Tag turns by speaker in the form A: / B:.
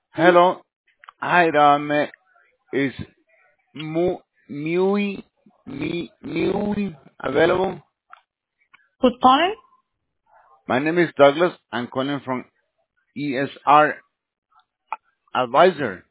A: Hello. Hi, is Mu Mui Mui available?
B: Who's calling?
A: My name is Douglas. I'm calling from ESR Advisor.